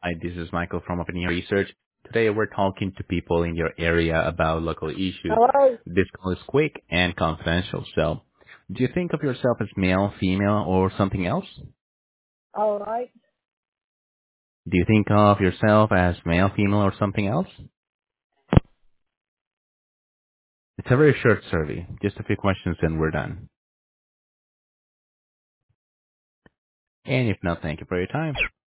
Hi, this is Michael from Opinion Research. Today we're talking to people in your area about local issues. Hello? This call is quick and confidential. So, do you think of yourself as male, female, or something else? All right. Do you think of yourself as male, female, or something else? It's a very short survey. Just a few questions and we're done. And if not, thank you for your time.